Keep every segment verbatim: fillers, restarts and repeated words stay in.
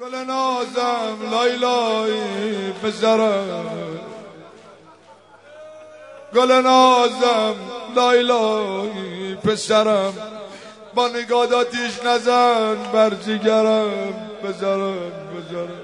گل نازم لای لای بذارم، گل نازم لای لای پسرم، با نگاه آتیش نزن بر جگرم بذارم بذارم.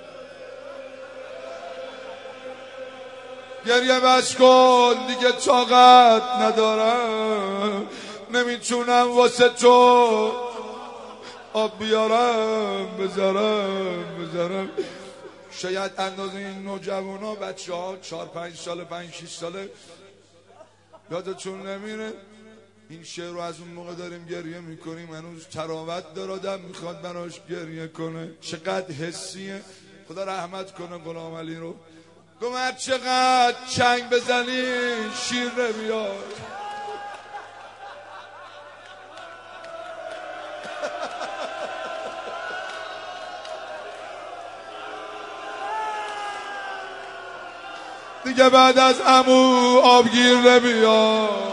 گریه بس کن دیگه طاقت ندارم، نمیتونم واسه تو آب بیارم بذارم بذارم. شاید اندازه این نوجوانا بچه ها چار پنج ساله پنج شیش ساله یادتون نمیره این شعر رو از اون موقع داریم گریه میکنیم هنوز تراوت داره، آدم میخواد براش گریه کنه. چقدر حسیه. خدا رحمت کنه غلام علی رو. گفت چقدر چنگ بزنی شیر نمیاد. دیگه بعد از عمو آبگیر نمیاد.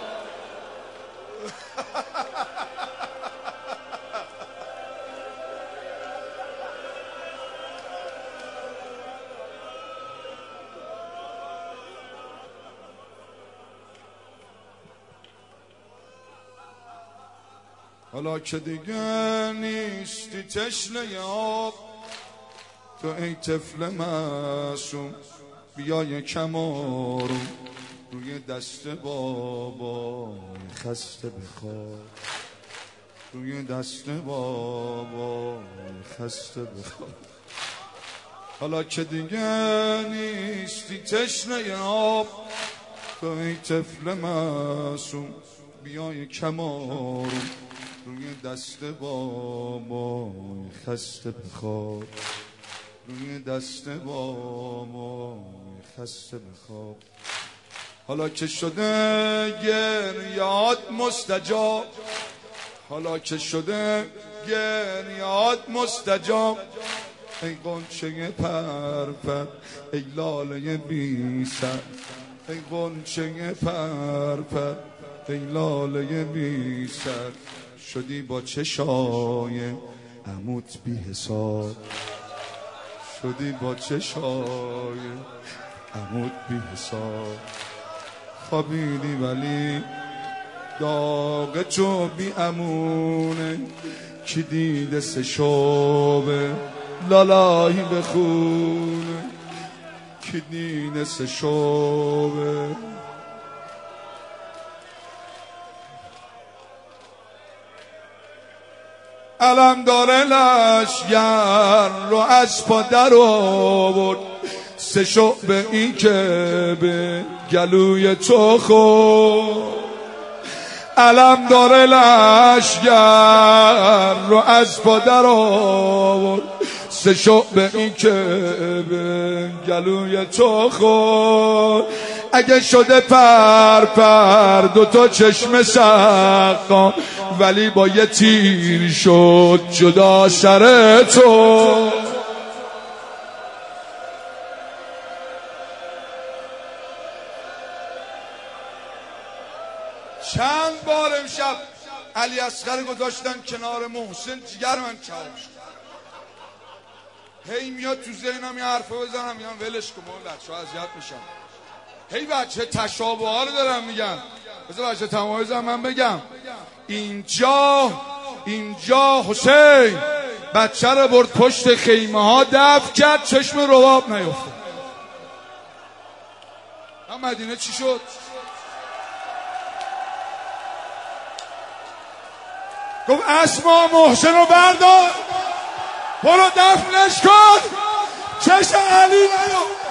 حالا که دیگه نیستی تشنه آب، تو ای طفل معصوم بیا یکم آروم روی دست بابا خسته بخواب، روی دست بابا خسته بخواب. حالا که دیگه نیستی تشنه آب، تو ای طفل معصوم بیا یکم آروم روی دست بابا خسته بخواب، روی دست بابا خسته بخواب. حالا که شده گریات مستجاب، حالا که شده گریات مستجاب، ای غنچه پرپر ای لاله بی سر، ای غنچه پرپر ای لاله بی سر، شدی با چشای عموت بی حساب، شدی با چشای عمود بی حساب. خوابیدی ولی داغ تو بی امونه، کی دیده سه شوبه لالایی بخونه، کی دیده سه شوبه. علم داره لشگر رو از پا در آورد، سه شعبه این که به گلوی تو خورد. علم داره لشگر رو از پا در آورد، سه شعبه این که به گلوی تو خورد. اگه شده پر پر دوتا چشم سقا، ولی با یه تیر شد جدا سر تو. چند بار امشب علی اصغر گذاشتن کنار محسن، جگر من کباب شد. هی میاد تو ذهنم یه حرفا بزنم میگم ولش کن بابا بچه‌ها اذیت میشن. هی بچه تشابه ها رو دارم میگم. بذار بچه تمایزم من بگم. اینجا اینجا حسین بچه رو برد پشت خیمه ها دفع کرد، چشم رباب نیفتاد. من مدینه چی شد؟ گفت اسما محسن رو بردار برو دفنش کن، چشم علی نیفتاد.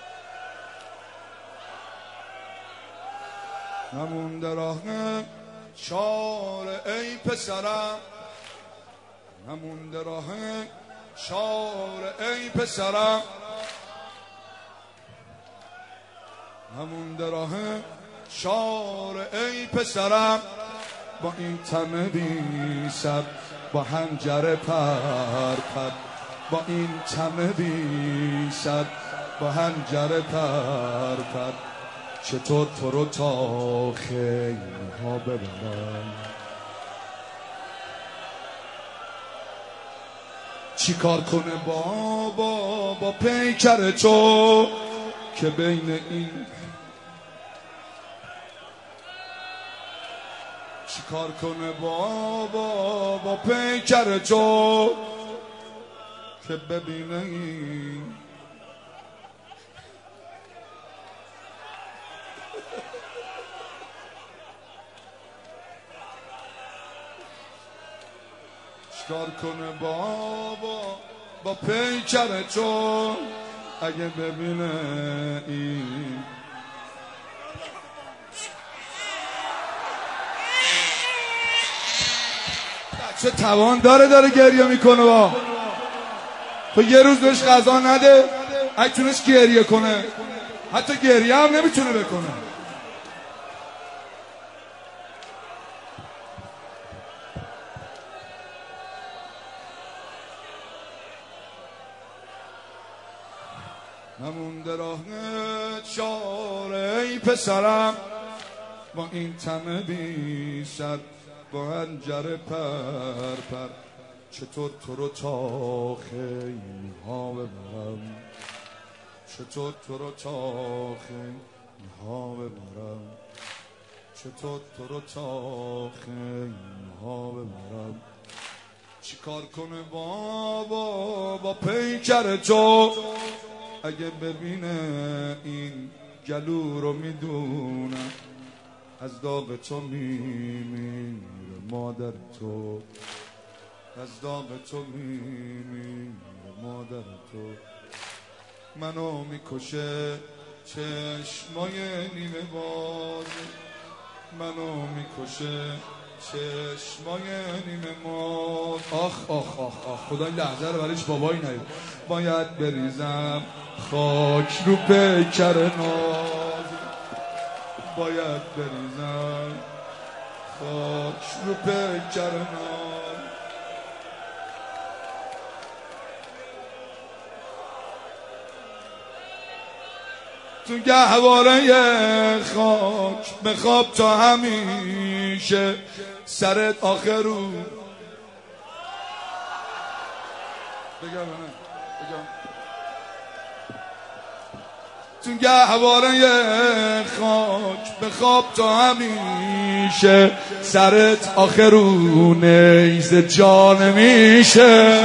نمونده راه چاره ای پسرم نمونده راه چاره ای پسرم نمونده راه چاره ای پسرم با این تمه بی سر با حنجر پر پر با این تمه بی سر با حنجر پر پر چطور تو رو تا خیلی ها ببرم چی کار کنه بابا با پیکر تو که بین این چی کار کنه بابا با پیکر تو که ببینه این چیکار کنه بابا با پیکر تو اگه ببینه این چه توان داره داره گریه میکنه با تو یه روز بهش غذا نده اگه تونست گریه کنه حتی گریه هم نمیتونه بکنه نمونده راه چاره ای پسرم با این تمه بی سر با حنجر پر پر چطور تو رو تا خیلی ها ببرم چطور تو رو تا خیلی ها ببرم چطور تو رو تا خیلی ها ببرم چی کار کنه بابا با پیکر تو اگه ببینه این گلو رو میدونم از داغ تو میمیره مادر تو از داغ تو میمیره مادر تو منو میکشه چشمای نیمه باز منو میکشه چشمای نیمه ماز آخ آخ آخ آخ خدا این لحظه رو برایش بابایی نید باید بریزم خاک رو پیکر ناز باید بریزم خاک رو پیکر ناز تو گهواره خاک بخواب تا همیشه سرت آخر رو بگم نه بگم تو گهواره خاک بخواب تا همیشه سرت آخر رو نیزه جان میشه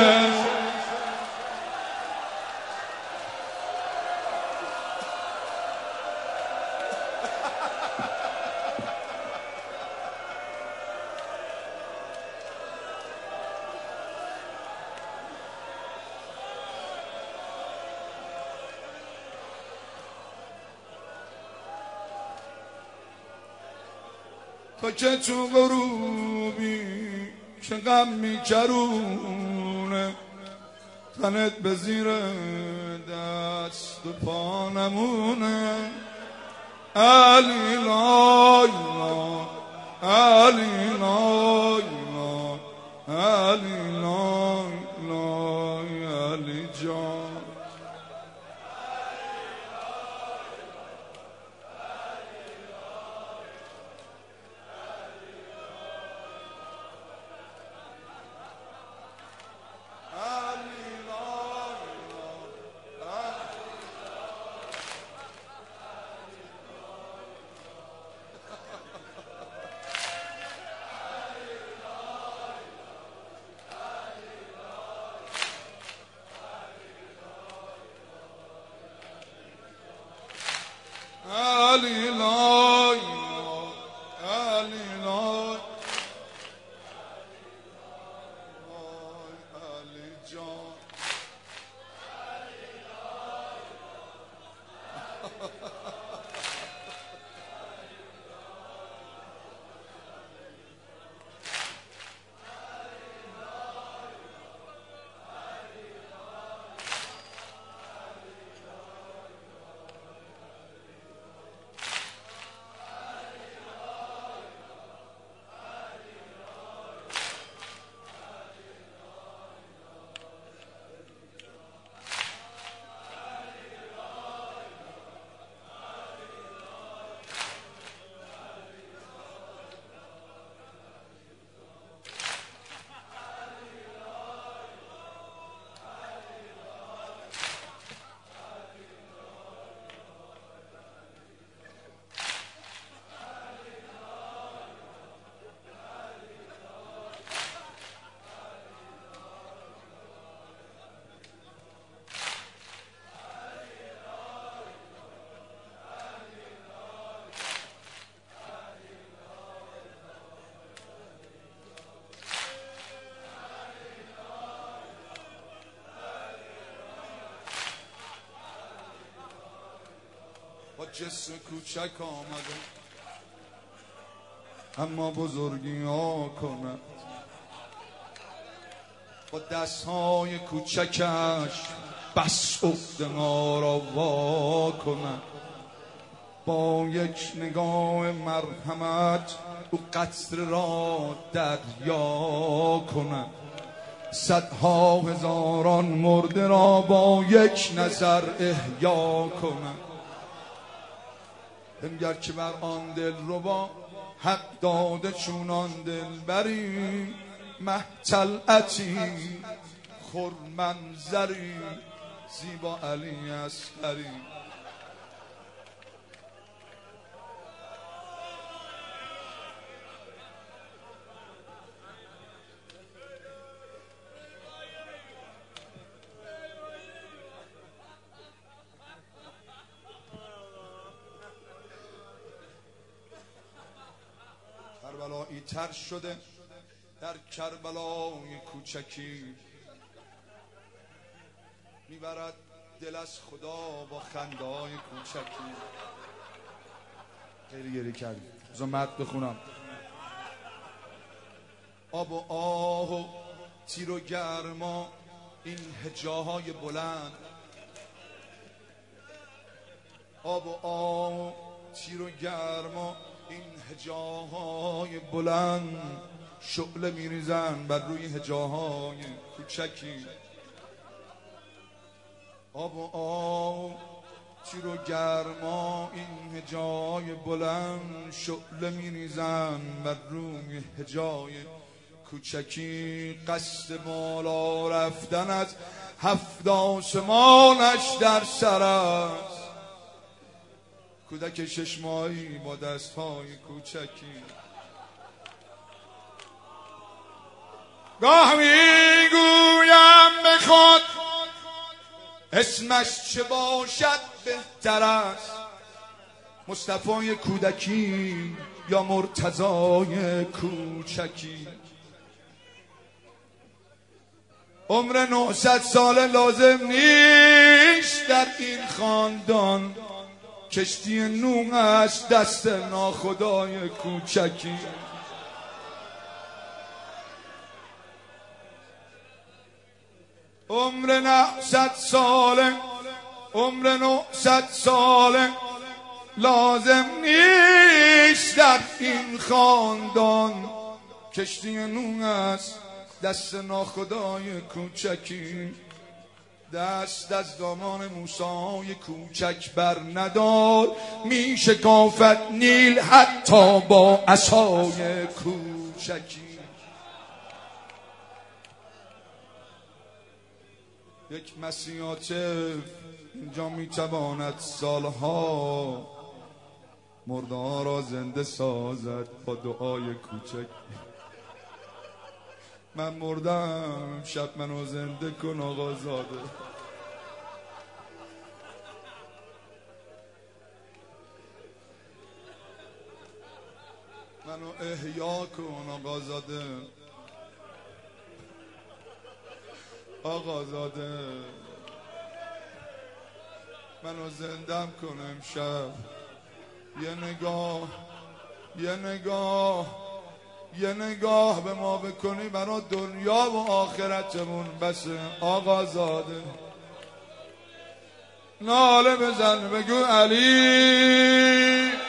تا که تو غروبی که غم میچرونه تنت به زیر دست و پا نمونه علی لای لای علی لای لای علی لای لای علی جان جسم کوچک آمده اما بزرگی ها کند. با دستهای کوچکش بس عقده ها را وا کند. با یک نگاه مرحمت او قطره را دریا کند. صدها هزاران مرده را با یک نظر احیا کند. بنگر که بر آن دل ربا حق داده چونان دل بری، محتلعتی خرمنظری زیبا علی اصغری. کربلایی تر شده در کربلای کوچکی، میبرد دل از خدا با خندهای کوچکی. خیلی گریه کردی، بذار متن بخونم. آب و آه و تیر و گرما این هجاهای بلند، آب و آه و تیر و گرما این هجاهای بلند، شعله میریزن بر روی هجاهای کوچکی. آب و آب تیر و گرما این هجاهای بلند، شعله میریزن بر روی هجای کوچکی. قصد بالا رفتن از هفت آسمانش در سر است، کودک شش ماهی با دستهای کوچکی. گاه میگویم به خود اسمش چه باشد بهتر است، مصطفی کودکی یا مرتضای کوچکی. عمر نهصد ساله لازم نیست در این خاندان، کشتی نوح است دست ناخدای کوچکی. عمر نهصد ساله عمر نهصد ساله لازم نیست در این خاندان، کشتی نوح است دست ناخدای کوچکی. دست از دامان موسی کوچک بر ندار، می شکافد نیل حتی با عصای کوچکی. یک مسیحات اینجا می تواند سالها مرده را زنده سازد با دعای کوچک. من مردم شب منو زنده کن آقا زاده. منو احیا کن آقا زاده، آقا زاده. منو زندم کن امشب. یه نگاه یه نگاه یه نگاه به ما بکنی برای دنیا و آخرتمون بسه آقا زاده. ناله بزن بگو علی